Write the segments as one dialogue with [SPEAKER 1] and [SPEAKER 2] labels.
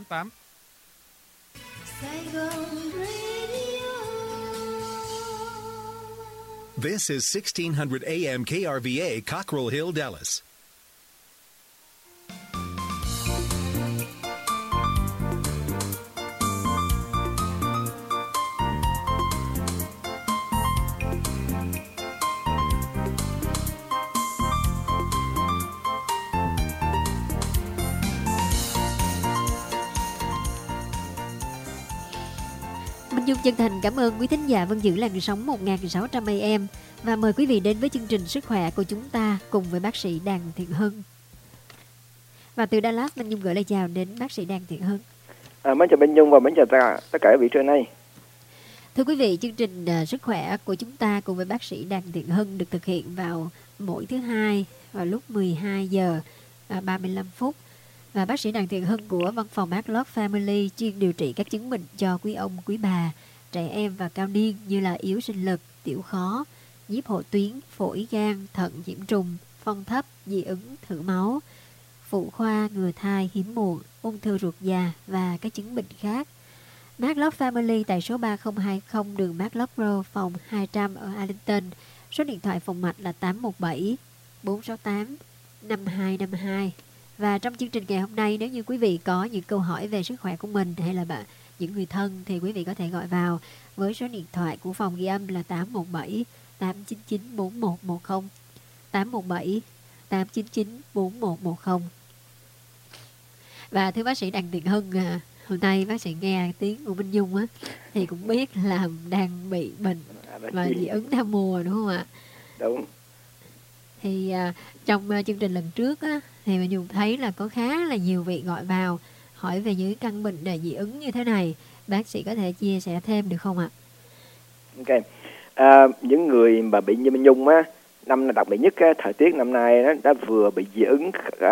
[SPEAKER 1] 8.
[SPEAKER 2] This is 1600 AM KRVA, Cockrell Hill, Dallas.
[SPEAKER 3] Dung chân thành cảm ơn quý thính giả vẫn giữ làn sóng 1600 AM và mời quý vị đến với chương trình Sức khỏe của chúng ta cùng với bác sĩ Đàn Thiện Hưng. Và từ Dallas, Minh Dung gửi lời chào đến bác sĩ Đàn Thiện Hưng.
[SPEAKER 4] Mến chào Minh Dung và mến chào tất cả các vị trên đây.
[SPEAKER 3] Thưa quý vị, chương trình Sức khỏe của chúng ta cùng với bác sĩ Đàn Thiện Hưng được thực hiện vào mỗi thứ hai vào lúc 12 giờ 35 phút. Và bác sĩ Đàn Thiện Hưng của văn phòng Backlog Family chuyên điều trị các chứng bệnh cho quý ông, quý bà, trẻ em và cao niên như là yếu sinh lực, tiểu khó, nhiếp hộ tuyến, phổi, gan, thận, nhiễm trùng, phong thấp, dị ứng, thử máu, phụ khoa, ngừa thai, hiếm muộn, ung thư ruột già và các chứng bệnh khác. Backlog Family tại số 3020 đường Backlog Road, phòng 200 ở Arlington. Số điện thoại phòng mạch là 817 468 5252. Và trong chương trình ngày hôm nay, nếu như quý vị có những câu hỏi về sức khỏe của mình hay là những người thân thì quý vị có thể gọi vào với số điện thoại của phòng ghi âm là 817 899 4110, 817 899 4110. Và thưa bác sĩ Đặng Thiện Hưng, hôm nay bác sĩ nghe tiếng của Minh Dung á thì cũng biết là đang bị bệnh và dị ứng theo mùa, đúng không ạ?
[SPEAKER 4] Đúng.
[SPEAKER 3] Thì trong chương trình lần trước á, thì mình Dung thấy là có khá là nhiều vị gọi vào hỏi về những căn bệnh dị ứng như thế này. Bác sĩ có thể chia sẻ thêm được không ạ?
[SPEAKER 4] Ok. Những người mà bị như Minh Dung á, đặc biệt nhất á, thời tiết năm nay đã vừa bị dị ứng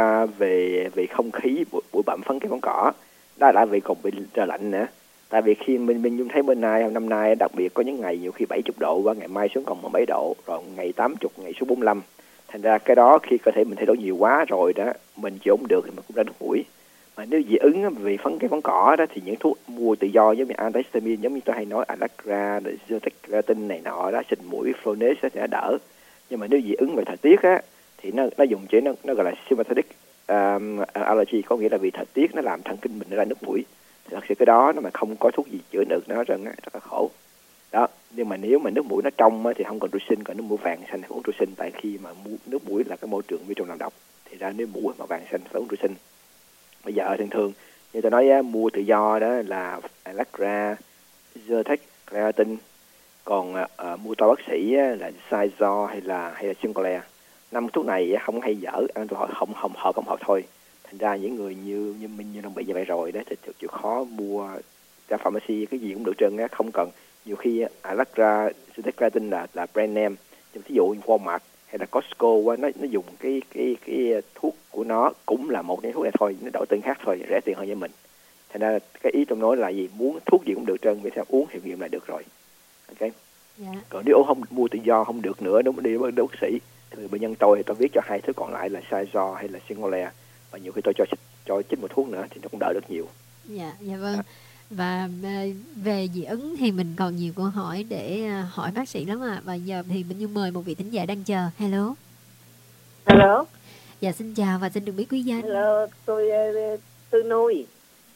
[SPEAKER 4] về không khí, bụi bặm, phấn cây bóng cỏ, đó là vì còn bị trời lạnh nữa. Tại vì khi Minh Dung thấy bên này năm nay đặc biệt có những ngày nhiều khi 70 độ và ngày mai xuống còn 17 độ, rồi ngày 80, ngày xuống 45. Thành ra cái đó khi cơ thể mình thay đổi nhiều quá rồi đó, mình chịu không được thì mình cũng ra nước mũi. Mà nếu dị ứng vì phấn cây bóng cỏ đó thì những thuốc mua tự do giống như antihistamine, giống như tôi hay nói Allegra, Zyrtec này nọ đó, xịt mũi, Flonase thì nó đỡ. Nhưng mà nếu dị ứng về thời tiết á thì nó dùng chế nó gọi là sympathetic allergy, có nghĩa là vì thời tiết nó làm thần kinh mình nó ra nước mũi. Thì thật sự cái đó nó mà không có thuốc gì chữa được nó rất là khổ. Đó, nhưng mà nếu mà nước mũi nó trong thì không cần Drusen, còn nước mũi vàng xanh thì uống Drusen, tại khi mà nước mũi là cái môi trường vi trùng làm độc thì ra nếu mũi mà vàng xanh phải uống Drusen. Bây giờ thường như tôi nói mua tự do đó là Allegra, Zyrtec, Claritin, còn mua toa bác sĩ là Sizor hay là Sinclair. 5 thuốc này không hay dở, ăn tôi không hợp thôi. Thành ra những người như mình như đang bị như vậy rồi đó thì chịu khó mua ra pharmacy cái gì cũng được trơn á, không cần. Nhiều khi Allegra, Zyrtec, Claritin là brand name, ví dụ như Walmart hay là Costco nó dùng cái thuốc của nó cũng là một cái thuốc này thôi, nó đổi tên khác thôi, rẻ tiền hơn với mình. Thành ra cái ý tôi nói là gì, muốn thuốc gì cũng được trơn, vì sao uống hiệu nghiệm là được rồi. Ok. Còn nếu không mua tự do không được nữa, đúng đi với bác sĩ thì bệnh nhân tôi viết cho 2 thứ còn lại là Sizor hay là Sinclair, và nhiều khi tôi cho chích một thuốc nữa thì nó cũng đỡ được nhiều.
[SPEAKER 3] Dạ vâng. Và về dị ứng thì mình còn nhiều câu hỏi để hỏi bác sĩ lắm ạ. Và giờ thì mình như mời một vị thính giả đang chờ. Hello.
[SPEAKER 5] Hello.
[SPEAKER 3] Dạ xin chào và xin được biết quý danh.
[SPEAKER 5] Hello, tôi Tư Nuôi.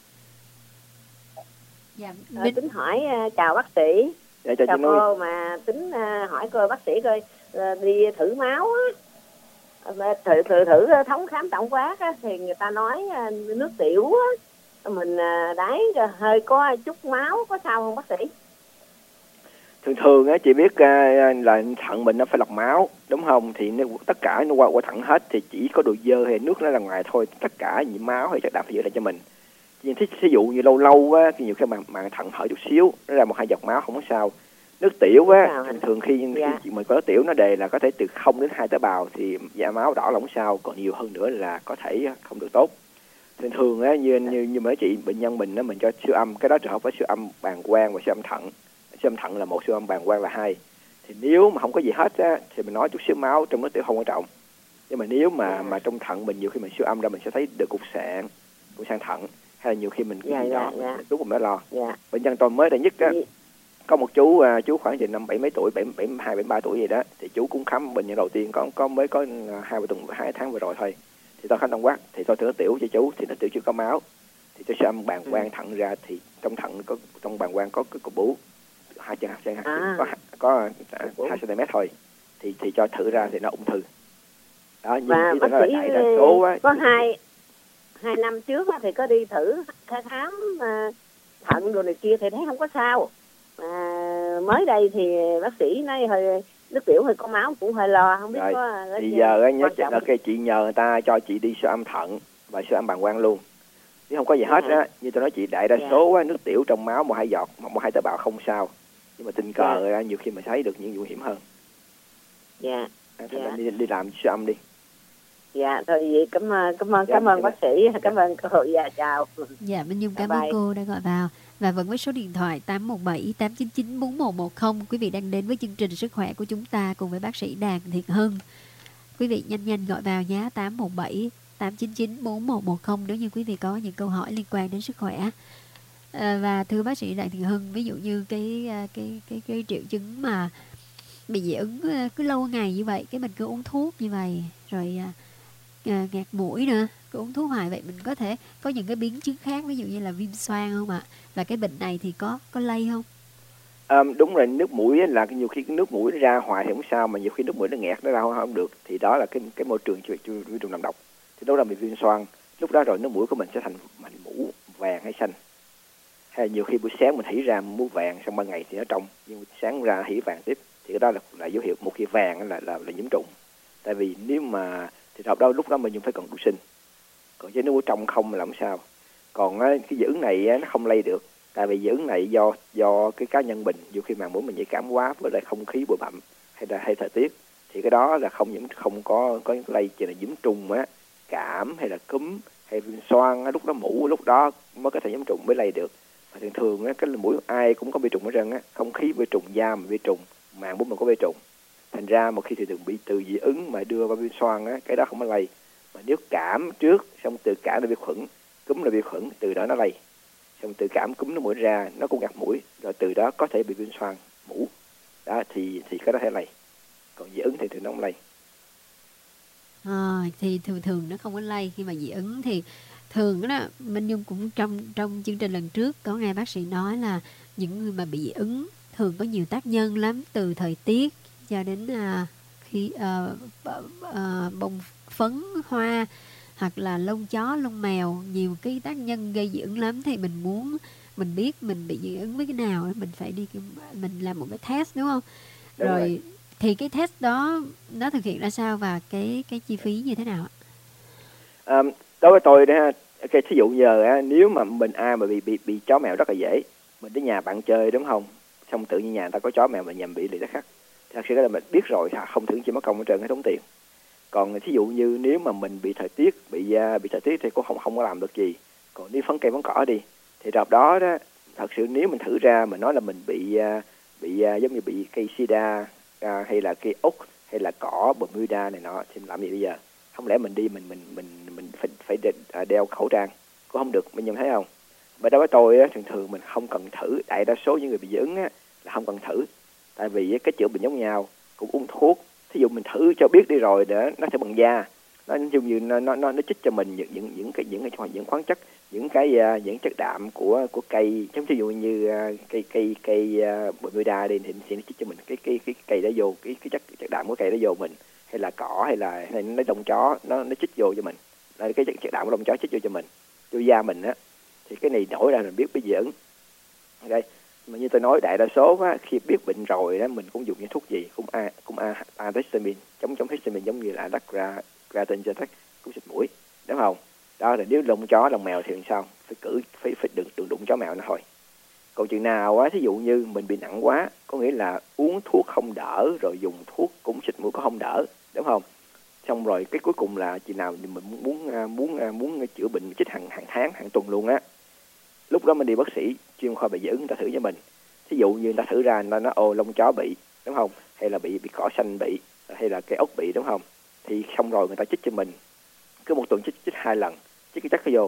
[SPEAKER 3] Dạ,
[SPEAKER 5] tính hỏi chào bác sĩ.
[SPEAKER 4] Dạ,
[SPEAKER 5] chào cô, mà tính hỏi cô bác sĩ coi đi thử máu á, thử thống khám tổng quát á, thì người ta nói nước tiểu á, mình đáy hơi có chút máu, có sao không bác sĩ?
[SPEAKER 4] Thường á, chị biết là thận mình nó phải lọc máu, đúng không? Thì tất cả nó qua thận hết thì chỉ có đồ dơ hay nước nó ra ngoài thôi, tất cả những máu hay chất đạm phải giữ lại cho mình. Nhưng thí dụ như lâu á, thì nhiều khi mà thận hở chút xíu, nó ra 1-2 giọt máu không có sao. Nước tiểu á, thường khi mình có nước tiểu nó đề là có thể từ 0 đến 2 tế bào thì da máu đỏ là không sao, còn nhiều hơn nữa là có thể không được tốt. Thường á, như mấy chị bệnh nhân mình á, mình cho siêu âm, cái đó trường hợp với siêu âm bàng quang và siêu âm thận. Siêu âm thận là 1, siêu âm bàng quang là 2. Thì nếu mà không có gì hết á, thì mình nói chút xíu máu trong nước tiểu không quan trọng. Nhưng mà nếu mà trong thận mình nhiều khi mình siêu âm ra mình sẽ thấy được cục sạn thận. hay là nhiều khi mình cái gì
[SPEAKER 5] Dạ,
[SPEAKER 4] đó
[SPEAKER 5] dạ.
[SPEAKER 4] mình lúc mình mới lo.
[SPEAKER 5] Dạ.
[SPEAKER 4] Bệnh nhân tôi mới đây nhất á,
[SPEAKER 5] Dạ.
[SPEAKER 4] có một chú khoảng chừng 7 mấy tuổi, 72 73 tuổi gì đó, thì chú cũng khám bệnh nhân đầu tiên mới có 2 tháng vừa rồi thôi. Thì tôi khám tổng quát, thì tôi thử nước tiểu cho chú, thì nước tiểu chưa có máu, thì tôi siêu âm bàng quang thận ra, thì trong thận trong bàng quang có cái cục bú 2 có 2 cm thôi, thì cho thử ra thì nó ung thư đó. Nhưng
[SPEAKER 5] Và
[SPEAKER 4] ý
[SPEAKER 5] bác
[SPEAKER 4] tôi nói
[SPEAKER 5] sĩ
[SPEAKER 4] là đại đa số á,
[SPEAKER 5] có hai năm trước thì có đi thử khám thận rồi này kia thì thấy không có sao. Mới đây thì bác sĩ nói hơi nước tiểu hơi có máu, cũng hơi lo, không biết
[SPEAKER 4] rồi,
[SPEAKER 5] có
[SPEAKER 4] thì giờ nhớ là cái chị nhờ người ta cho chị đi siêu âm thận và siêu âm bàng quang luôn, chứ không có gì hết á. Như tôi nói chị, đại đa số á, nước tiểu trong máu 1-2 giọt, 1-2 tờ bào không sao, nhưng mà tình cờ ra nhiều khi mình thấy được những nguy hiểm hơn. Đi làm siêu âm đi.
[SPEAKER 5] Dạ, thôi vậy cảm ơn bác sĩ, cảm ơn cô. Dạ, chào.
[SPEAKER 3] Dạ, Minh Nhung cảm ơn cô đã gọi vào. Và vẫn với số điện thoại 817 899 4110, quý vị đang đến với chương trình Sức khỏe của chúng ta cùng với bác sĩ Đàm Thiện Hưng. Quý vị nhanh gọi vào nhé, 817 899 4110 nếu như quý vị có những câu hỏi liên quan đến sức khỏe. Và thưa bác sĩ Đàm Thiện Hưng, ví dụ như cái triệu chứng mà bị dị ứng cứ lâu ngày như vậy, cái mình cứ uống thuốc như vậy, rồi ngạt mũi nữa, cứ uống thuốc hoài vậy, mình có thể có những cái biến chứng khác, ví dụ như là viêm xoang không ạ? Và cái bệnh này thì có lây không?
[SPEAKER 4] Đúng rồi, nước mũi là nhiều khi cái nước mũi nó ra hoài thì không sao, mà nhiều khi nước mũi nó nghẹt, nó ra không được, thì đó là cái môi trường vi trùng nằm độc, thì đó là bị viêm xoang. Lúc đó rồi nước mũi của mình sẽ thành mũ vàng hay xanh, hay là nhiều khi buổi sáng mình hỉ ra mũ vàng, xong ban ngày thì nó trong, nhưng sáng ra hỉ vàng tiếp, thì cái đó là dấu hiệu. Một khi vàng là nhiễm trùng. Tại vì nếu mà thì lúc đó mình dùng phải cần cứu sinh, còn chứ nếu trong không là làm sao. Còn cái dị ứng này nó không lây được, tại vì dị ứng này do cái cá nhân mình, nhiều khi mà mũi mình nhạy cảm quá với lại không khí bụi bặm hay thời tiết, thì cái đó là không có lây. Chỉ là nhiễm trùng á, cảm hay là cúm hay viêm xoang á, lúc đó lúc đó mới có thể nhiễm trùng mới lây được. Và thường á, cái mũi ai cũng có vi trùng ở trơn á, không khí vi trùng, da mà vi trùng, màng mũi mình có vi trùng. Thành ra một khi thì bị từ dị ứng mà đưa vào viêm xoang á, cái đó không có lây. Mà nếu cảm trước, xong từ cảm là vi khuẩn, cúm là vi khuẩn, từ đó nó lây. Xong từ cảm cúm nó mũi ra, nó cũng ngạt mũi, rồi từ đó có thể bị viêm xoang mũ. Đó thì cái đó thể lây. Còn dị ứng thì nó không lây.
[SPEAKER 3] Thì thường nó không có lây. Khi mà dị ứng thì thường đó, Minh Nhung cũng trong chương trình lần trước có nghe bác sĩ nói là những người mà bị dị ứng thường có nhiều tác nhân lắm, từ thời tiết cho đến khi bông phấn hoa hoặc là lông chó lông mèo, nhiều cái tác nhân gây dị ứng lắm. Thì mình biết mình bị dị ứng với cái nào, mình phải mình làm một cái test, đúng không? Rồi thì cái test đó nó thực hiện ra sao và cái chi phí như thế nào ạ?
[SPEAKER 4] Đối với tôi đó, thí dụ giờ nếu mà mình ai mà bị chó mèo rất là dễ, mình đến nhà bạn chơi đúng không, xong tự nhiên nhà người ta có chó mèo mình nhầm bị thì nó khác. Thật sự là mình biết rồi, không thử chỉ mất công ở trơn hết tốn tiền. Còn thí dụ như nếu mà mình bị thời tiết bị thời tiết thì cũng không có làm được gì. Còn nếu phấn cây phấn cỏ đi, thì đợt đó thật sự nếu mình thử ra mình nói là mình bị giống như bị cây sida hay là cây ốc hay là cỏ Bermuda này nọ, thì làm gì bây giờ? Không lẽ mình đi mình phải đeo khẩu trang cũng không được, mình nhận thấy không? Bởi đó với tôi thường mình không cần thử. Đại đa số những người bị dị ứng là không cần thử, tại vì cái chữa bệnh giống nhau, cũng uống thuốc. Thí dụ mình thử cho biết đi rồi để nó sẽ bằng da, nó như nó chích cho mình những khoáng chất, những chất đạm của cây, giống ví dụ như cây Bermuda đi, thì nó chích cho mình cái cây đó vô, cái chất đạm của cây đó vô mình, hay là cỏ hay nó lông chó nó chích vô cho mình, là cái chất đạm của lông chó chích vô cho mình, vô da mình á, thì cái này nổi ra mình biết bị dị ứng. Ok, mà như tôi nói, đại đa số khi biết bệnh rồi đó, mình cũng dùng những thuốc gì cũng antihistamine, chống histamine, giống như là Dacratin cũng xịt mũi, đúng không? Đó là nếu lông chó lông mèo thì làm sao? Phải đừng đụng chó mèo nó thôi. Còn chừng nào thí dụ như mình bị nặng quá, có nghĩa là uống thuốc không đỡ, rồi dùng thuốc cũng xịt mũi cũng không đỡ, đúng không? Xong rồi cái cuối cùng là chừng nào mình muốn chữa bệnh chích hàng tháng, hàng tuần luôn á, lúc đó mình đi bác sĩ chuyên khoa bị dị ứng, người ta thử cho mình. Thí dụ như người ta thử ra nó lông chó bị, đúng không? Hay là bị cỏ xanh bị, hay là cây ốc bị, đúng không? Thì xong rồi người ta chích cho mình, cứ một tuần chích 2 lần, chích cái chất vô.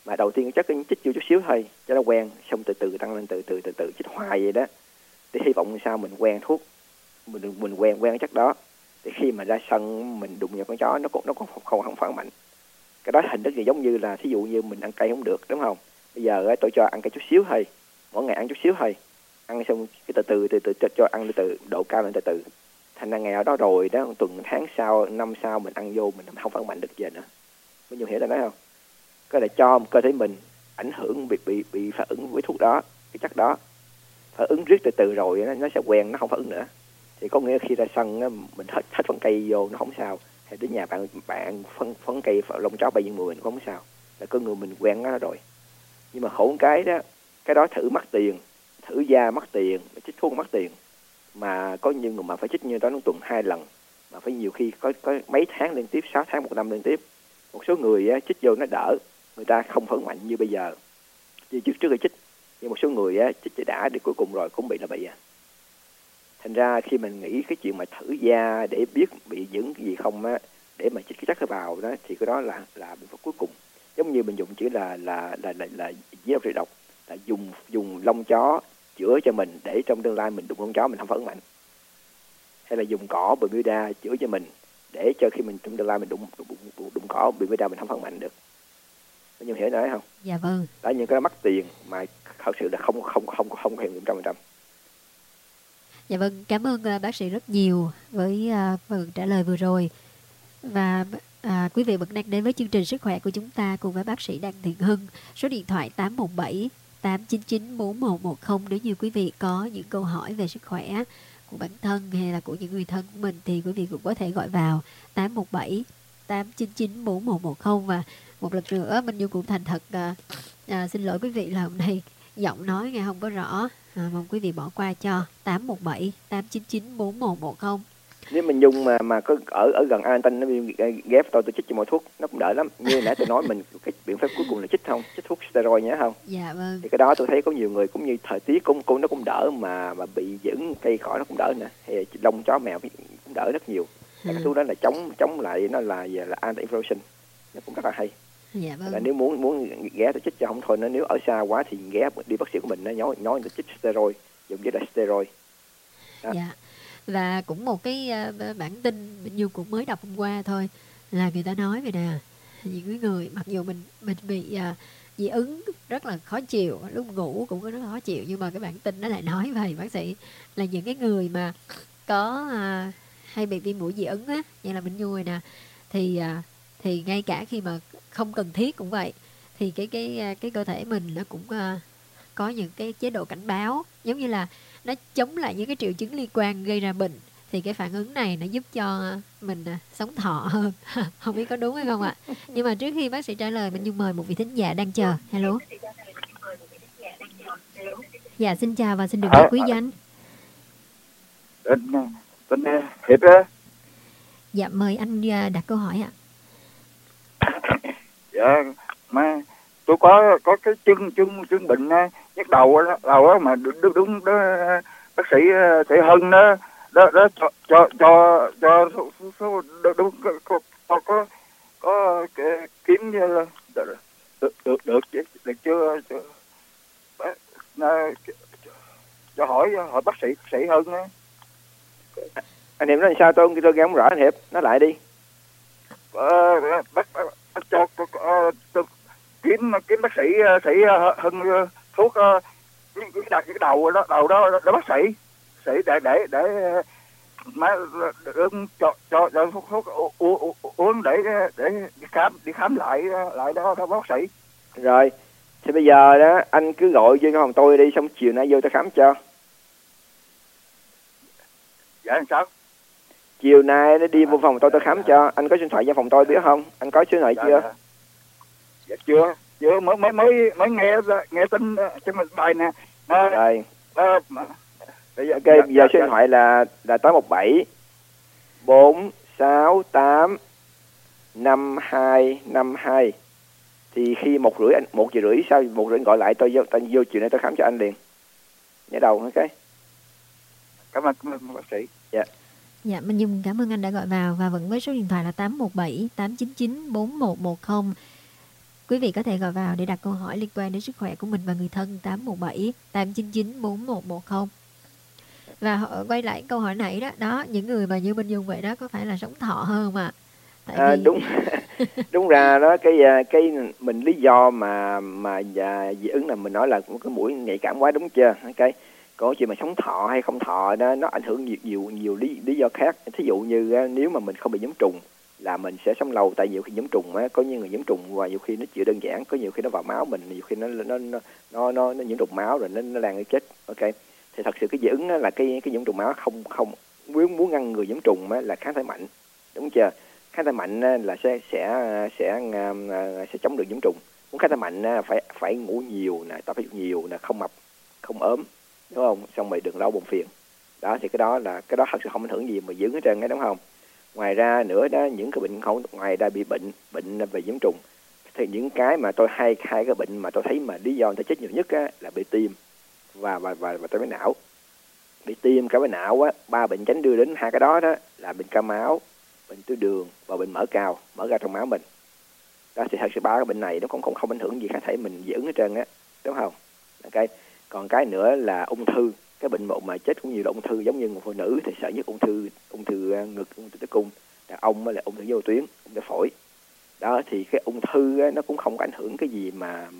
[SPEAKER 4] Mà đầu tiên chắc cái chích vô chút xíu thôi cho nó quen, xong từ từ tăng lên, từ từ chích hoài vậy đó, để hy vọng sao mình quen thuốc, mình quen cái chất đó, thì khi mà ra sân mình đụng vào con chó nó cũng không phản mạnh. Cái đó hình thức thì giống như là thí dụ như mình ăn cay không được, đúng không? Bây giờ tôi cho ăn cay chút xíu thôi, mỗi ngày ăn chút xíu thôi, ăn xong cái từ từ cho ăn từ độ cao lên từ từ, thành ra ngày ở đó rồi đó, tuần tháng sau, năm sau mình ăn vô mình không phản mạnh được về nữa. Có nhiều hiểu là nói không? Cái là cho cơ thể mình ảnh hưởng bị phản ứng với thuốc đó, cái chất đó, phản ứng riết từ từ rồi nó sẽ quen, nó không phản ứng nữa. Thì có nghĩa là khi ra sân mình hết phân cây vô nó không sao, hay đến nhà bạn phấn cây lông chó bay những mùi mình cũng không sao, là cơ người mình quen nó rồi. Nhưng mà khổ cái đó thử mất tiền, thử da mất tiền, chích thuốc mất tiền, mà có những người mà phải chích như đó nó tuần 2 lần, mà phải nhiều khi có mấy tháng liên tiếp, 6 tháng 1 năm liên tiếp. Một số người chích vô nó đỡ, người ta không phản mạnh như bây giờ như trước khi chích, nhưng một số người chích cho đã đi cuối cùng rồi cũng bị là bị. Thành ra khi mình nghĩ cái chuyện mà thử da để biết bị dưỡng cái gì không á, để mà chích cái chất vào đó, thì cái đó là biện pháp cuối cùng. Giống như mình dùng chữ là giết độc, là dùng lông chó chữa cho mình để trong tương lai mình đụng con chó mình không phản mạnh, hay là dùng cỏ Bermuda chữa cho mình để cho khi mình trong tương lai mình đụng cỏ Bermuda mình không phản mạnh được. Anh hiểu nói không?
[SPEAKER 3] Dạ vâng.
[SPEAKER 4] Đó, những cái đó mất tiền mà thật sự là không hiện 100%.
[SPEAKER 3] Dạ vâng, cảm ơn bác sĩ rất nhiều với phần trả lời vừa rồi. Và quý vị vẫn đang đến với chương trình Sức khỏe của chúng ta cùng với bác sĩ Đặng Thiện Hưng. Số điện thoại 817 899 4110. Nếu như quý vị có những câu hỏi về sức khỏe của bản thân hay là của những người thân của mình thì quý vị cũng có thể gọi vào 817 899 4110. Và một lần nữa Minh Nhung cũng thành thật xin lỗi quý vị là hôm nay giọng nói nghe không có rõ, mong quý vị bỏ qua cho. 817 899 4110. Nếu
[SPEAKER 4] mình Nhung mà có ở gần An nó ghép tôi chích cho mọi thuốc nó cũng đỡ lắm. Như nãy tôi nói mình cái biện pháp cuối cùng là chích thuốc steroid nhé không?
[SPEAKER 3] Dạ vâng.
[SPEAKER 4] Thì cái đó tôi thấy có nhiều người cũng như thời tiết nó cũng đỡ, mà bị dưỡng cây cỏ nó cũng đỡ nè, hay lông chó mèo cũng đỡ rất nhiều. Cái thuốc đó là chống lại, nó là anti-inflammation, nó cũng rất là hay.
[SPEAKER 3] Dạ vâng.
[SPEAKER 4] Là nếu muốn ghé tôi chích cho không thôi, nếu ở xa quá thì ghé đi bác sĩ của mình nó nói chích steroid, dùng với là steroid.
[SPEAKER 3] Đó. Dạ. Và cũng một cái bản tin Minh Nhung cũng mới đọc hôm qua thôi, là người ta nói về nè, những người mặc dù mình bị dị ứng rất là khó chịu, lúc ngủ cũng rất là khó chịu, nhưng mà cái bản tin nó lại nói về bác sĩ là những cái người mà có hay bị viêm mũi dị ứng á, như là Minh Nhung rồi nè, thì ngay cả khi mà không cần thiết cũng vậy, thì cái cơ thể mình nó cũng có những cái chế độ cảnh báo, giống như là nó chống lại những cái triệu chứng liên quan gây ra bệnh, thì cái phản ứng này nó giúp cho mình sống thọ hơn. Không biết có đúng hay không ạ? Nhưng mà trước khi bác sĩ trả lời, mình Nhung mời một vị thính giả đang chờ. Hello. Dạ, xin chào và xin được biết quý danh.
[SPEAKER 1] Tên Hiệp á.
[SPEAKER 3] Dạ, mời anh đặt câu hỏi ạ.
[SPEAKER 1] Dạ, mà tôi có cái chân bệnh nhức đầu đó mà đúng đó, bác sĩ Hân đó cho đúng có kiếm như là được chưa cho hỏi bác sĩ Hân đó.
[SPEAKER 4] Anh Hiệp nói sao tôi nghe không rõ, anh Hiệp nói lại đi.
[SPEAKER 1] Bác cho kiếm bác sĩ Hân thuốc đặt cái đầu đó bác sĩ để má cho thuốc uống để đi khám lại đó bác sĩ.
[SPEAKER 4] Rồi thì bây giờ đó anh cứ gọi vô phòng tôi đi, xong chiều nay vô tôi khám cho.
[SPEAKER 1] Dạ làm sao?
[SPEAKER 4] Chiều nay nó đi vô phòng tôi khám cho. Anh có điện thoại cho phòng tôi biết không? Anh có số này chưa?
[SPEAKER 1] Dạ chưa mới nghe tin trên bài nè.
[SPEAKER 4] Rồi. Ok, bây giờ số điện thoại là 817 468 5252. Thì khi 1:30 sau 1:30 gọi lại tôi vô chiều nay tôi khám cho anh liền. Nhớ đầu ok.
[SPEAKER 1] Cảm ơn bác sĩ.
[SPEAKER 4] Dạ.
[SPEAKER 3] Dạ, Minh Nhung cảm ơn anh đã gọi vào và vẫn với số điện thoại là 817 899 4110. quý vị có thể gọi vào để đặt câu hỏi liên quan đến sức khỏe của mình và người thân 817 899 4110. Và quay lại câu hỏi nãy đó, những người mà như Minh Dung vậy đó có phải là sống thọ hơn mà? Tại vì
[SPEAKER 4] đúng đúng ra đó, cái mình lý do mà dị ứng là mình nói là cái mũi nhạy cảm quá, đúng chưa? Cái còn chuyện mà sống thọ hay không thọ đó, nó ảnh hưởng nhiều lý do khác. Thí dụ như nếu mà mình không bị nhiễm trùng là mình sẽ sống lâu, tại nhiều khi nhiễm trùng á, có những người nhiễm trùng và nhiều khi nó chỉ đơn giản, có nhiều khi nó vào máu mình, nhiều khi nó nhiễm trùng máu rồi nó đang cái chết. Ok, thì thật sự cái dị ứng là cái nhiễm trùng máu không muốn ngăn người nhiễm trùng là kháng thể mạnh, đúng chưa? Kháng thể mạnh là sẽ chống được nhiễm trùng. Muốn kháng thể mạnh phải ngủ nhiều nè, tập thể dục nhiều nè, không mập không ốm, đúng không? Xong rồi đừng lâu buồn phiền. Đó thì cái đó thật sự không ảnh hưởng gì mà dị ứng hết trơn á, đúng không? Ngoài ra nữa đó, những cái bệnh không, ngoài ra bị bệnh về nhiễm trùng thì những cái mà tôi hai cái bệnh mà tôi thấy mà lý do người ta chết nhiều nhất á, là bị tim và tai biến não. Bị tim, cả với não á, 3 bệnh tránh đưa đến hai cái đó là bệnh cao máu, bệnh tiểu đường và bệnh mỡ cao trong máu mình. Đó thì thật sự 3 cái bệnh này nó cũng không ảnh hưởng gì kháng thể mình dị ứng hết trơn á, đúng không? Ok. Còn cái nữa là ung thư, cái bệnh một mà chết cũng nhiều là ung thư, giống như một phụ nữ thì sợ nhất ung thư ngực, ung thư tử cung, đàn ông là ung thư vô tuyến, ung thư phổi. Đó thì cái ung thư á, nó cũng không có ảnh hưởng cái gì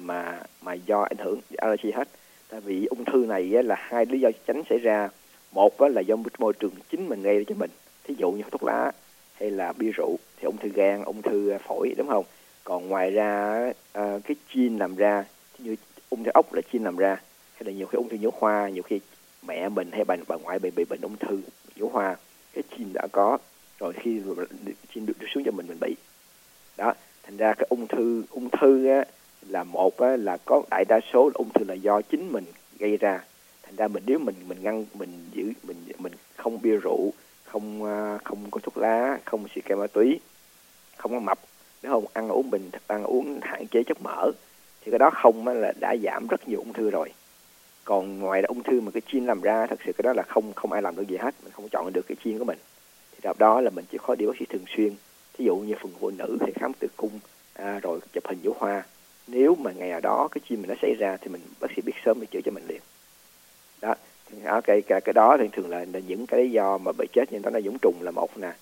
[SPEAKER 4] mà do ảnh hưởng allergy hết. Tại vì ung thư này á, là hai lý do tránh xảy ra. Một á, là do môi trường chính mình gây ra cho mình, thí dụ như thuốc lá hay là bia rượu thì ung thư gan, ung thư phổi, đúng không? Còn ngoài ra cái gene làm ra, như ung thư ốc là gene làm ra, hay là nhiều khi ung thư nhũ hoa, nhiều khi mẹ mình hay bà ngoại bị bệnh ung thư nhũ hoa, cái gene đã có rồi, khi gene được xuống cho mình bị. Đó, thành ra cái ung thư á, là một á, là có đại đa số là ung thư là do chính mình gây ra. Thành ra nếu mình ngăn, mình không bia rượu, không có thuốc lá, không xì ke ma túy, không có mập, nếu không ăn uống hạn chế chất mỡ, thì cái đó không là đã giảm rất nhiều ung thư rồi. Còn ngoài ra ung thư mà cái gene làm ra, thật sự cái đó là không ai làm được gì hết, mình không chọn được cái gene của mình. Thì đợt đó là mình chỉ có đi bác sĩ thường xuyên. Thí dụ như phụ nữ thì khám tử cung, rồi chụp hình nhũ hoa. Nếu mà ngày nào đó cái gene mình nó xảy ra thì bác sĩ biết sớm để chữa cho mình liền. Đó, cái đó thì thường là những cái lý do mà bị chết, nhưng đó là nhiễm trùng là một nè,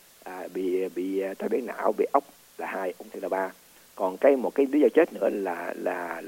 [SPEAKER 4] bị tai biến não, bị ốc là hai, ung thư là ba. Còn một cái lý do chết nữa là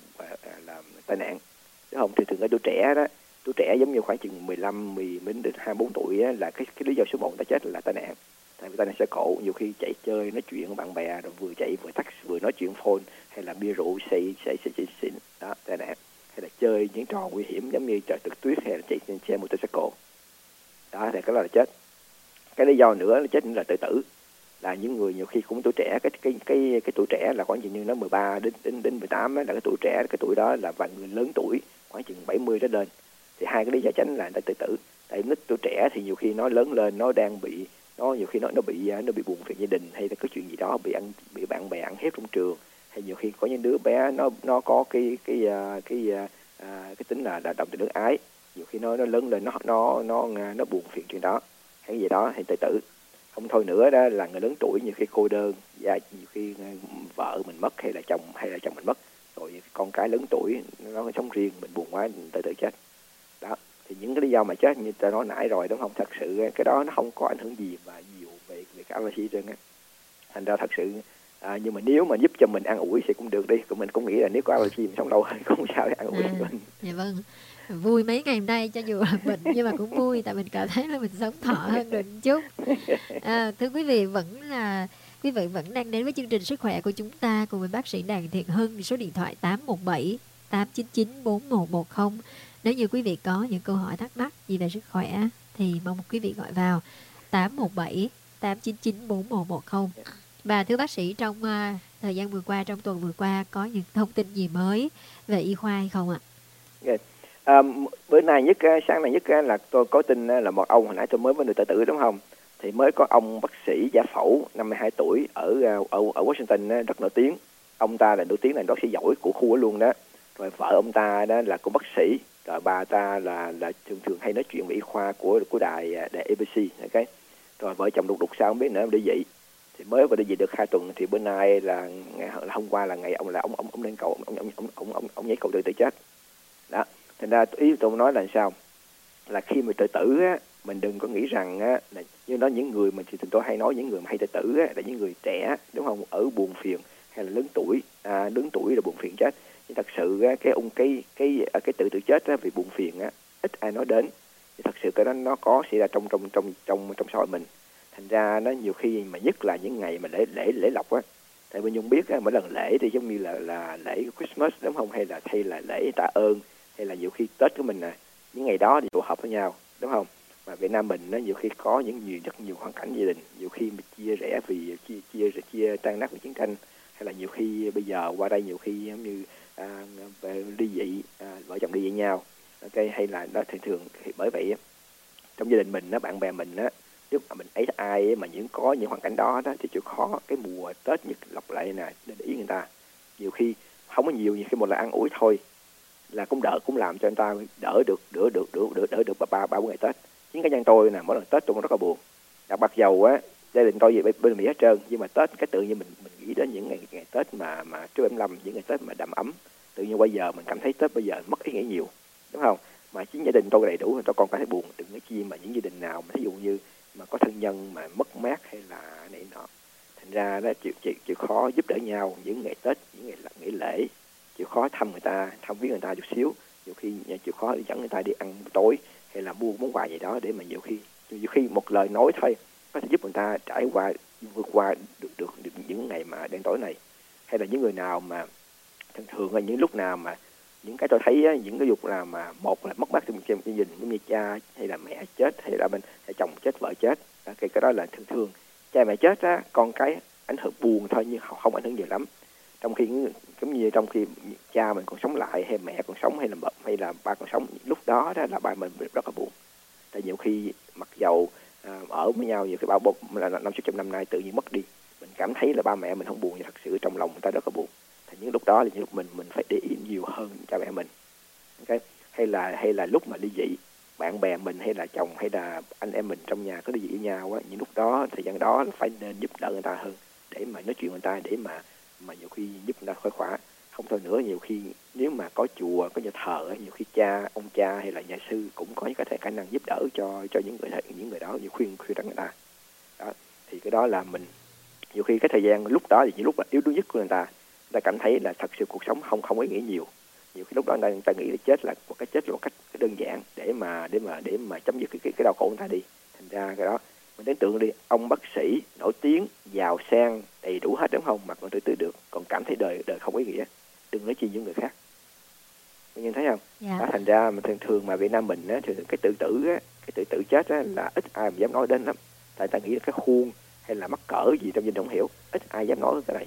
[SPEAKER 4] tai nạn, đúng không? Thì thường ở tuổi trẻ giống như khoảng chừng 15 đến 24 tuổi á, là cái lý do số 1 người ta chết là tai nạn. Tại vì tai nạn xe cộ, nhiều khi chạy chơi nói chuyện với bạn bè rồi vừa chạy vừa nói chuyện phone, hay là bia rượu say xỉn, đó tai nạn. Hay là chơi những trò nguy hiểm giống như trượt tuyết hay là chạy trên xe motorcycle. Đó thì cái đó là chết. Cái lý do nữa là chết là tự tử, là những người nhiều khi cũng tuổi trẻ, cái tuổi trẻ là khoảng chừng như nó 13 đến 18 là cái tuổi trẻ, cái tuổi đó là, và người lớn tuổi khoảng chừng 70 đến lên, thì hai cái lý do tránh là người ta tự tử. Tại vì tuổi trẻ thì nhiều khi nó lớn lên, nó đang bị nhiều khi nó bị buồn phiền gia đình, hay là có chuyện gì đó, bị bạn bè ăn hiếp trong trường, hay nhiều khi có những đứa bé nó có cái tính là động tình luyến ái, nhiều khi nó lớn lên nó buồn phiền chuyện đó hay cái gì đó thì tự tử. Không thôi nữa đó là người lớn tuổi nhiều khi cô đơn, và nhiều khi vợ mình mất hay là chồng mình mất, rồi con cái lớn tuổi nó sống riêng, mình buồn quá mình tự chết. Đó thì những cái lý do mà chết như ta nói nãy rồi, đúng không? Thật sự cái đó nó không có ảnh hưởng gì mà nhiều về cái allergy trên á. Thành ra thật sự nhưng mà nếu mà giúp cho mình an ủi thì cũng được đi, mình cũng nghĩ là nếu có allergy mình sống lâu hơn không sao để an ủi mình.
[SPEAKER 3] Dạ vâng, vui mấy ngày hôm nay cho dù là bệnh nhưng mà cũng vui, tại mình cảm thấy là mình sống thọ hơn được một chút. Thưa quý vị, quý vị vẫn đang đến với chương trình Sức khỏe của chúng ta cùng với bác sĩ Đặng Thiện Hưng, số điện thoại 817 899 4110. Nếu như quý vị có những câu hỏi thắc mắc gì về sức khỏe thì mong quý vị gọi vào 817 899 4110. Và thưa bác sĩ, trong thời gian vừa qua, trong tuần vừa qua có những thông tin gì mới về y khoa hay không ạ?
[SPEAKER 4] Bữa nay sáng nay nhất là tôi có tin là một ông hồi nãy tôi mới với người tự tử, đúng không? Thì mới có ông bác sĩ giải phẫu 52 tuổi ở Washington rất nổi tiếng. Ông ta là nổi tiếng là bác sĩ giỏi của khu đó luôn đó. Rồi vợ ông ta đó là cũng bác sĩ, rồi bà ta là thường hay nói chuyện về y khoa của đài ABC, okay? Rồi vợ chồng đục sao không biết nữa, để vậy. thì mới vừa đi về được 2 tuần thì bữa nay là hôm qua là ngày ông lên cầu, ông nhảy cầu tự chết đó. Thành ra ý tôi nói là sao, là khi mà tự tử á, mình đừng có nghĩ rằng á, là như đó những người mà thì tôi hay nói những người mà hay tự tử á, là những người trẻ, đúng không, ở buồn phiền hay là lớn tuổi là buồn phiền chết. Nhưng thật sự á, cái tự chết á, vì buồn phiền á, ít ai nói đến. Thì thật sự cái đó nó có xảy ra trong xã hội mình. Thành ra nó nhiều khi mà nhất là những ngày mà lễ lộc á, tại vì Nhung biết á, mỗi lần lễ thì giống như là lễ Christmas, đúng không, hay là lễ tạ ơn, hay là nhiều khi Tết của mình những ngày đó thì tụ họp với nhau, đúng không? Mà Việt Nam mình nó nhiều khi có rất nhiều hoàn cảnh gia đình, nhiều khi mình chia rẽ vì chia tan nát vì chiến tranh, hay là nhiều khi bây giờ qua đây nhiều khi giống như về ly dị, vợ chồng đi với nhau, ok, hay là nó thường thì bởi vậy trong gia đình mình bạn bè mình nếu mà mình ấy ai mà có những hoàn cảnh đó thì chịu khó cái mùa Tết nhất lặp lại nè, để ý người ta. Nhiều khi không có nhiều khi một là ăn ủi thôi là cũng làm cho người ta đỡ được ba bốn ngày Tết. Chính cá nhân tôi mỗi lần Tết tôi cũng rất là buồn. Mặc dầu gia đình tôi về bên Mỹ hết trơn, nhưng mà Tết cái tự nhiên mình nghĩ đến những ngày Tết mà trước 75, những ngày Tết mà đầm ấm, tự nhiên bây giờ mình cảm thấy Tết bây giờ mất ý nghĩa nhiều, đúng không? Mà chính gia đình tôi đầy đủ, tôi còn cảm thấy buồn, đừng nói chi mà những gia đình nào mà ví dụ như mà có thân nhân mà mất mát hay là này nọ. Thành ra đó chịu khó giúp đỡ nhau những ngày Tết, những ngày lễ, chịu khó thăm người ta, thăm viếng người ta chút xíu, nhiều khi chịu khó dẫn người ta đi ăn tối hay là mua món quà gì đó, để mà nhiều khi một lời nói thôi có thể giúp người ta vượt qua được những ngày mà đen tối này. Hay là những người nào mà thường là những lúc nào mà những cái tôi thấy những cái dục nào mà một là mất mát trong gia đình, như cha hay là mẹ chết, hay là hay chồng chết, vợ chết, cái đó là thường cha mẹ chết con cái ảnh hưởng buồn thôi, nhưng không ảnh hưởng nhiều lắm. Trong khi cha mình còn sống lại, hay mẹ còn sống, hay là ba còn sống, lúc đó là ba mình rất là buồn. Tại nhiều khi mặc dầu ở với nhau nhiều cái bao là 500 năm nay tự nhiên mất đi, mình cảm thấy là ba mẹ mình không buồn, nhưng thật sự trong lòng người ta rất là buồn. Thì những lúc đó là những lúc mình phải để ý nhiều hơn cha mẹ mình, okay? Hay là lúc mà ly dị, bạn bè mình hay là chồng hay là anh em mình trong nhà có ly dị với nhau những lúc đó, thời gian đó phải nên giúp đỡ người ta hơn, để mà nói chuyện người ta, để mà nhiều khi giúp người ta khỏi khỏa. Không thôi nữa, nhiều khi nếu mà có chùa, có nhà thờ, nhiều khi ông cha hay là nhà sư cũng có cái khả năng giúp đỡ cho những người đó, như khuyên răn người ta đó. Thì cái đó là mình nhiều khi cái thời gian lúc đó thì những lúc mà yếu đuối nhất của người ta cảm thấy là thật sự cuộc sống không có ý nghĩa nhiều. Nhiều khi lúc đó người ta nghĩ là chết là một cách đơn giản để mà chấm dứt cái đau khổ người ta đi. Thành ra cái đó mình đến tượng đi, ông bác sĩ nổi tiếng, giàu sang, đầy đủ hết, đúng không, mà còn tự tử được, còn cảm thấy đời không có ý nghĩa, đừng nói chi những người khác. Mình thấy không?
[SPEAKER 3] Dạ.
[SPEAKER 4] Đó, thành ra mà thường mà Việt Nam mình thường cái tự tử chết là ít ai mà dám nói đến lắm. Tại ta nghĩ là cái khuôn hay là mắc cỡ gì trong dân không hiểu, ít ai dám nói cái này.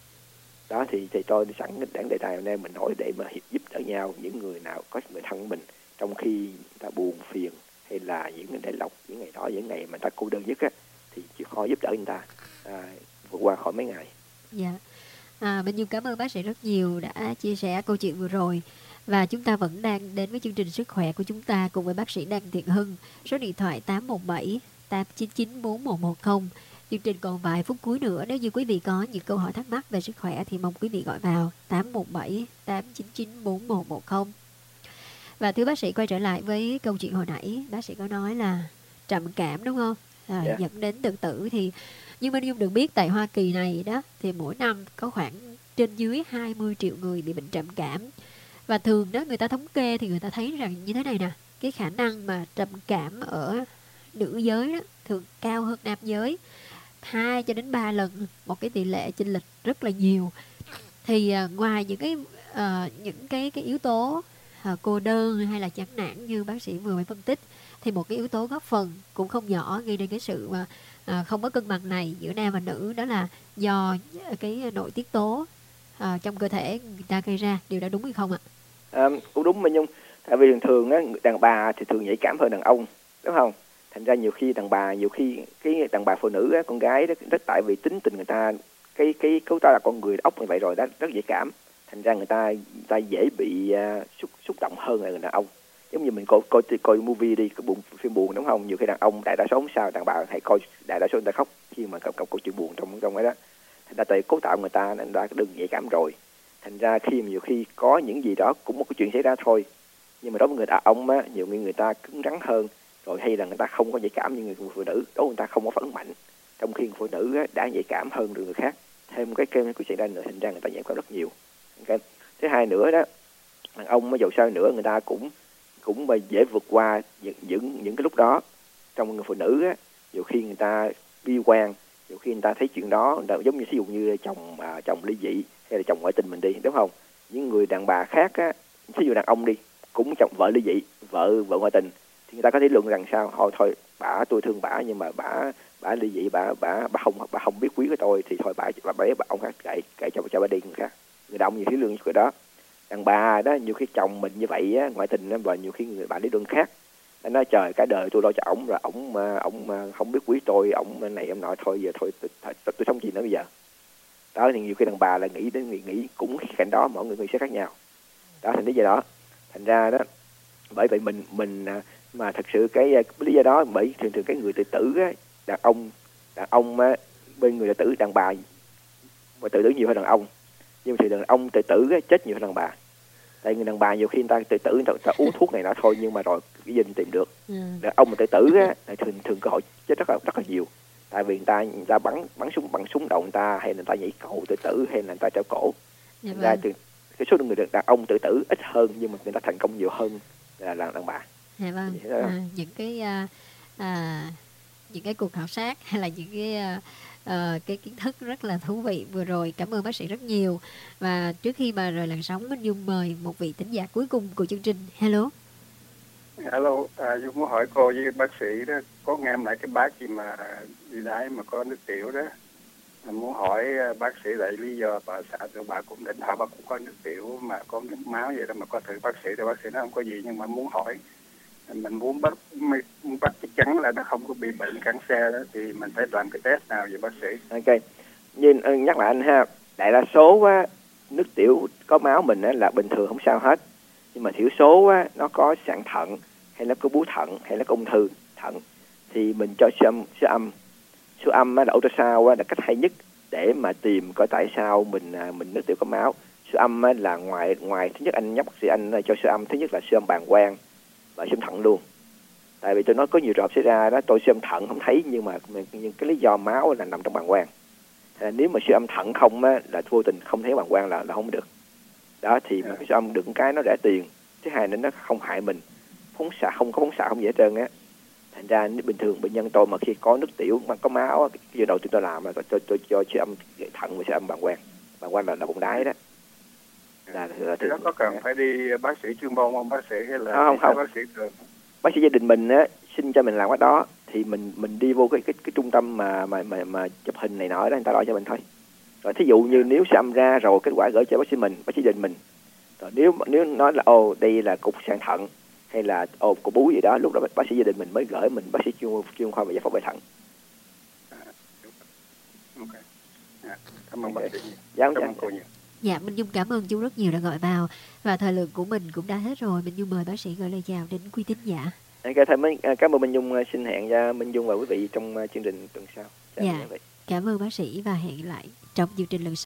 [SPEAKER 4] Đó thì tôi sẵn đáng đề tài hôm nay mình nói để mà giúp đỡ nhau, những người nào có người thân của mình trong khi người ta buồn phiền, hay là những ngày lộc, những ngày đó, những ngày mà ta cô đơn nhất thì chịu khó giúp đỡ người ta vượt qua khỏi mấy ngày.
[SPEAKER 3] Dạ. Minh Nhung cảm ơn bác sĩ rất nhiều đã chia sẻ câu chuyện vừa rồi. Và chúng ta vẫn đang đến với chương trình Sức khỏe của chúng ta cùng với bác sĩ Đặng Thiện Hưng. Số điện thoại 817 899 4110. Chương trình còn vài phút cuối nữa. Nếu như quý vị có những câu hỏi thắc mắc về sức khỏe thì mong quý vị gọi vào 817 899 4110. Và thưa bác sĩ, quay trở lại với câu chuyện hồi nãy, bác sĩ có nói là trầm cảm, đúng không? Dẫn đến tự tử. Thì nhưng mà Nhung được biết tại Hoa Kỳ này đó, thì mỗi năm có khoảng trên dưới 20 triệu người bị bệnh trầm cảm. Và thường đó người ta thống kê thì người ta thấy rằng như thế này nè, cái khả năng mà trầm cảm ở nữ giới đó thường cao hơn nam giới 2 cho đến 3 lần, một cái tỷ lệ chênh lệch rất là nhiều. Thì ngoài những cái yếu tố cô đơn hay là chán nản như bác sĩ vừa mới phân tích, thì một cái yếu tố góp phần cũng không nhỏ gây nên cái sự mà không có cân bằng này giữa nam và nữ, đó là do cái nội tiết tố trong cơ thể người ta gây ra. Điều đó đúng hay không ạ?
[SPEAKER 4] Cũng đúng mà Nhung. Tại vì thường đàn bà thì thường nhạy cảm hơn đàn ông, đúng không? Thành ra nhiều khi cái đàn bà phụ nữ con gái rất tại vì tính tình người ta, cái cấu tạo là con người ốc như vậy rồi đó, rất nhạy cảm. Thành ra người ta dễ bị xúc động hơn là người đàn ông. Giống như mình coi movie đi, phim buồn đúng không? Nhiều khi đàn ông đại đa số không sao, đàn bà hay coi đại đa số người ta khóc khi mà câu chuyện buồn trong cái đó. Thành ra tại cấu tạo người ta nên đã đừng nhạy cảm rồi. Thành ra khi nhiều khi có những gì đó cũng một cái chuyện xảy ra thôi, nhưng mà đối với người đàn ông á, nhiều người ta cứng rắn hơn, rồi hay là người ta không có nhạy cảm như người phụ nữ, đối người ta không có phản ứng mạnh, trong khi người phụ nữ á, đã nhạy cảm hơn người khác. Thêm cái chuyện ra nữa, thành ra người ta nhạy cảm rất nhiều. Okay. Thứ hai nữa đó, đàn ông dầu sao nữa người ta cũng dễ vượt qua những cái lúc đó. Trong người phụ nữ á, nhiều khi người ta bi quan, nhiều khi người ta thấy chuyện đó giống như ví dụ như chồng ly dị hay là chồng ngoại tình mình đi, đúng không? Những người đàn bà khác á, ví dụ đàn ông đi, cũng chồng vợ ly dị, vợ ngoại tình, thì người ta có thể luận rằng sao thôi bả tôi thương bả, nhưng mà bả ly dị, bả không biết quý của tôi, thì thôi bả ông khác kệ cho bả đi người khác. Người đàn ông nhiều khi lương cái đó. Đàn bà đó nhiều khi chồng mình như vậy á, ngoại tình á, và nhiều khi người bạn đi đơn khác, anh nói trời cả đời tôi lo cho ổng, rồi ổng không biết quý tôi, ổng này em nọ, thôi giờ thôi tôi sống gì nữa bây giờ. Đó thì nhiều khi đàn bà là nghĩ cũng cạnh đó, mọi người sẽ khác nhau. Đó thành lý do đó. Thành ra đó, bởi vậy mình mà thật sự cái lý do đó, bởi thường cái người tự tử á, đàn ông á, bên người tự tử, đàn bà mà tự tử nhiều hơn đàn ông, nhưng mà thì đàn ông tự tử á, chết nhiều hơn đàn bà. Tại người đàn bà nhiều khi người ta tự tử, người ta uống thuốc này nọ thôi, nhưng mà rồi cái gì tìm được. Đàn ông mà tự tử á, thường cơ hội chết rất là nhiều. Tại vì người ta bắn súng bằng súng đầu người ta, hay là người ta nhảy cầu tự tử, hay là người ta treo cổ. Thành ra cái số người đàn ông tự tử ít hơn, nhưng mà người ta thành công nhiều hơn là đàn bà.
[SPEAKER 3] Dạ vâng. Những cái cuộc khảo sát hay là những cái kiến thức rất là thú vị vừa rồi. Cảm ơn bác sĩ rất nhiều. Và trước khi mà rời làn sóng, Minh Dung mời một vị thính giả cuối cùng của chương trình. Hello.
[SPEAKER 6] Alo, Dung muốn hỏi cô với bác sĩ đó, có nghe lại cái bác gì mà đi đái mà có nước tiểu đó. Mình muốn hỏi bác sĩ lại lý do bà xã của bà cũng định hỏi bà cũng có nước tiểu mà có nước máu vậy đó, mà có thử bác sĩ thì bác sĩ nói không có gì, nhưng mà muốn hỏi mình muốn bắt chắc chắn là nó không có bị bệnh canxi đó, thì mình phải làm cái test nào vậy bác sĩ?
[SPEAKER 4] Ok, nhưng nhắc lại anh ha, đại đa số á, nước tiểu có máu mình á, là bình thường không sao hết, nhưng mà thiểu số á, nó có sạn thận, hay nó có bú thận, hay nó có ung thư thận, thì mình cho siêu âm á, là ultrasound á, là cách hay nhất để mà tìm coi tại sao mình nước tiểu có máu. Siêu âm á, là ngoài thứ nhất anh nhắc bác sĩ anh cho siêu âm, thứ nhất là siêu âm bàng quang và siêu âm thận luôn. Tại vì tôi nói có nhiều trường hợp xảy ra đó, tôi siêu âm thận không thấy, nhưng cái lý do máu là nằm trong bàng quang. Nếu mà siêu âm thận không á, là vô tình không thấy bàng quang là không được. Đó thì mình siêu âm được cái nó rẻ tiền, thứ hai nữa nó không hại mình, không có phóng xạ không gì hết trơn á. Thành ra nếu bình thường bệnh nhân tôi mà khi có nước tiểu mà có máu, cái giờ đầu tiên tôi làm là tôi cho siêu âm thận và siêu âm bàng quang là bụng đái đó. Là
[SPEAKER 6] nó có cần phải đi bác sĩ chuyên môn không bác sĩ, hay là
[SPEAKER 4] không.
[SPEAKER 6] Bác sĩ thường?
[SPEAKER 4] Bác sĩ gia đình mình á xin cho mình làm cái đó, thì mình đi vô cái trung tâm mà chụp hình này nọ đó, người ta lo cho mình thôi. Rồi thí dụ như nếu siêu âm ra rồi kết quả gửi cho bác sĩ gia đình mình. Rồi nếu nói là đây là cục sạn thận hay là cục bú gì đó, lúc đó bác sĩ gia đình mình mới gửi mình bác sĩ chuyên khoa về giải phẫu về thận.
[SPEAKER 6] Ok. Cảm ơn bác sĩ.
[SPEAKER 4] Cảm
[SPEAKER 6] ơn cô nhiều.
[SPEAKER 3] Dạ, Minh Dung cảm ơn chú rất nhiều đã gọi vào. Và thời lượng của mình cũng đã hết rồi. Minh Dung mời bác sĩ gửi lời chào đến quý thính giả.
[SPEAKER 4] Cảm ơn Minh Dung, xin hẹn cho Minh Dung và quý vị trong chương trình tuần sau.
[SPEAKER 3] Dạ, cảm ơn bác sĩ và hẹn lại trong chương trình lần sau.